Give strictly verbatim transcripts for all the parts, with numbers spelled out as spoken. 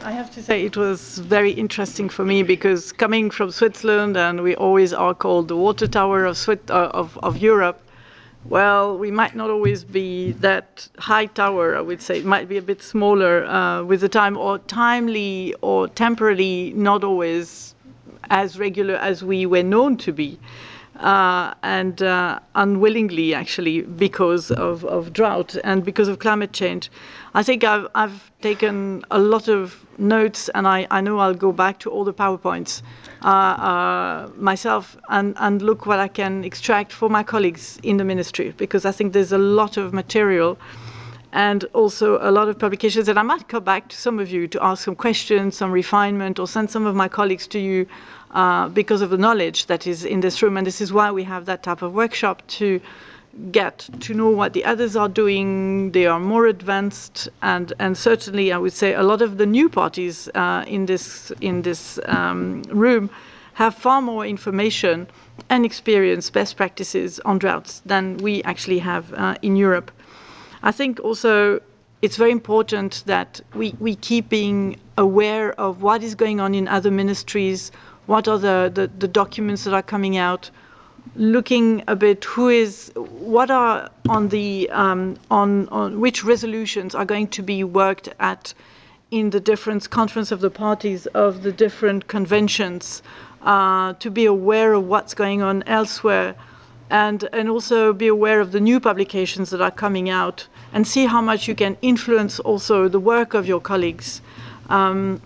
I have to say it was very interesting for me because coming from Switzerland, and we always are called the water tower of, Swiss, uh, of, of Europe, well, we might not always be that high tower, I would say. It might be a bit smaller uh, with the time, or timely or temporarily not always as regular as we were known to be. Uh, and uh, unwillingly, actually, because of, of drought and because of climate change. I think I've, I've taken a lot of notes, and I, I know I'll go back to all the PowerPoints uh, uh, myself and, and look what I can extract for my colleagues in the ministry, because I think there's a lot of material and also a lot of publications that I might come back to some of you to ask some questions, some refinement, or send some of my colleagues to you uh, because of the knowledge that is in this room. And this is why we have that type of workshop, to get to know what the others are doing. They are more advanced, and, and certainly I would say a lot of the new parties uh, in this, in this um, room have far more information and experience, best practices on droughts than we actually have uh, in Europe. I think also it's very important that we, we keep being aware of what is going on in other ministries, what are the, the, the documents that are coming out, looking a bit who is, what are on the, um, on, on which resolutions are going to be worked at in the different conference of the parties of the different conventions, uh, to be aware of what's going on elsewhere. And, and also be aware of the new publications that are coming out, and see how much you can influence also the work of your colleagues. Um,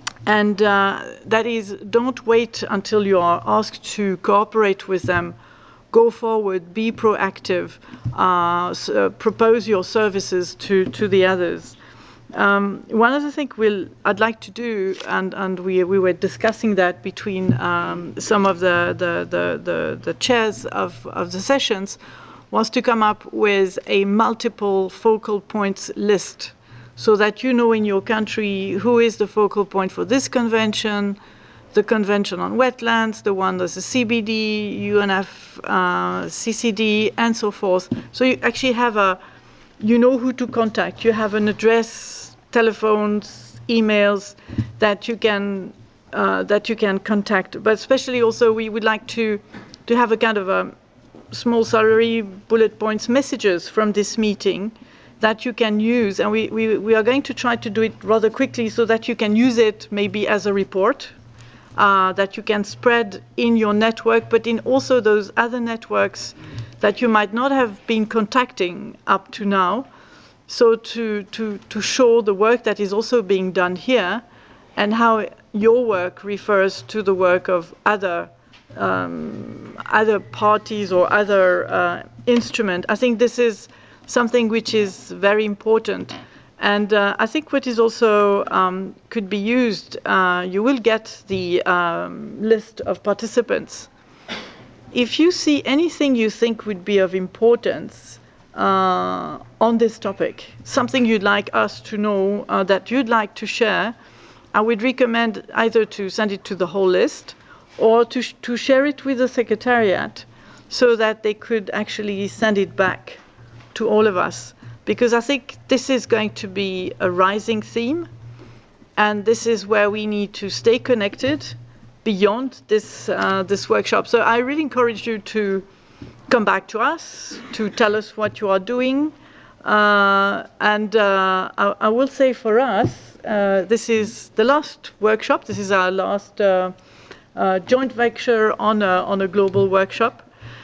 and uh, that is, don't wait until you are asked to cooperate with them. Go forward, be proactive, uh, so, uh, propose your services to, to the others. Um, one other thing we'll, I'd like to do, and, and we, we were discussing that between um, some of the, the, the, the, the chairs of, of the sessions, was to come up with a multiple focal points list, so that you know in your country who is the focal point for this convention, the convention on wetlands, the one that's the C B D, U N F, uh, C C D, and so forth. So you actually have a, you know who to contact. You have an address, telephones, emails that you can uh, that you can contact. But especially also, we would like to to have a kind of a small summary, bullet points, messages from this meeting that you can use. And we, we, we are going to try to do it rather quickly so that you can use it maybe as a report uh, that you can spread in your network, but in also those other networks that you might not have been contacting up to now. So to, to, to show the work that is also being done here, and how your work refers to the work of other um, other parties or other uh, instruments. I think this is something which is very important. And uh, I think what is also um, could be used, uh, you will get the um, list of participants. If you see anything you think would be of importance uh, on this topic, something you'd like us to know, uh, that you'd like to share, I would recommend either to send it to the whole list, or to, sh to share it with the Secretariat, so that they could actually send it back to all of us. Because I think this is going to be a rising theme, and this is where we need to stay connected beyond this, uh, this workshop. So I really encourage you to come back to us, to tell us what you are doing. Uh, and uh, I, I will say for us, uh, this is the last workshop. This is our last uh, uh, joint venture on a, on a global workshop.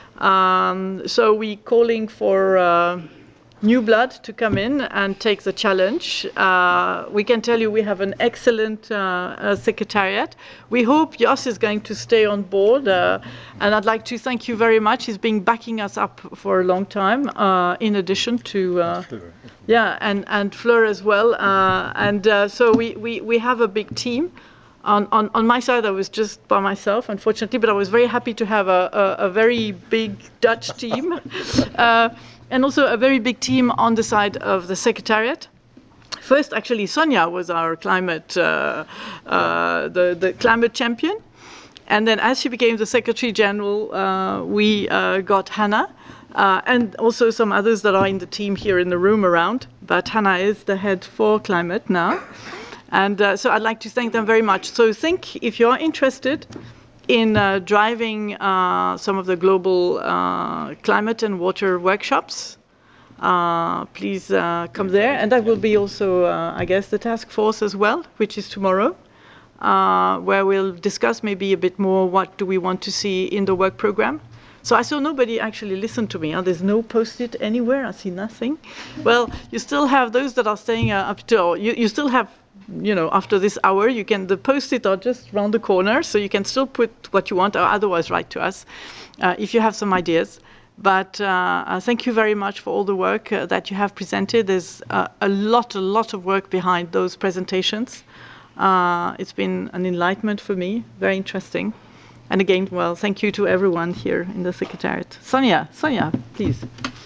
Um, so we're calling for uh, new blood to come in and take the challenge. Uh, we can tell you we have an excellent uh, uh, secretariat. We hope Jos is going to stay on board, uh, and I'd like to thank you very much. He's been backing us up for a long time, uh, in addition to uh, yeah, and and Fleur as well. Uh, and uh, so we, we we have a big team. On, on, on my side, I was just by myself, unfortunately, but I was very happy to have a, a, a very big Dutch team. uh, and also a very big team on the side of the Secretariat. First, actually, Sonia was our climate, uh, uh, the, the climate champion. And then as she became the Secretary General, uh, we uh, got Hannah, uh, and also some others that are in the team here in the room around. But Hannah is the head for climate now. And uh, so I'd like to thank them very much. So think, if you're interested in uh, driving uh, some of the global uh, climate and water workshops, uh, please uh, come there. And that will be also, uh, I guess, the task force as well, which is tomorrow, uh, where we'll discuss maybe a bit more what do we want to see in the work program. So I saw nobody actually listen to me. Huh? There's no post-it anywhere. I see nothing. Well, you still have those that are staying uh, up till, you, you still have, you know, after this hour, you can, the post-it are just round the corner, so you can still put what you want, or otherwise write to us uh, if you have some ideas. But uh, uh, thank you very much for all the work uh, that you have presented. There's uh, a lot, a lot of work behind those presentations. Uh, it's been an enlightenment for me, very interesting. And again, well, thank you to everyone here in the Secretariat. Sonia, Sonia, please.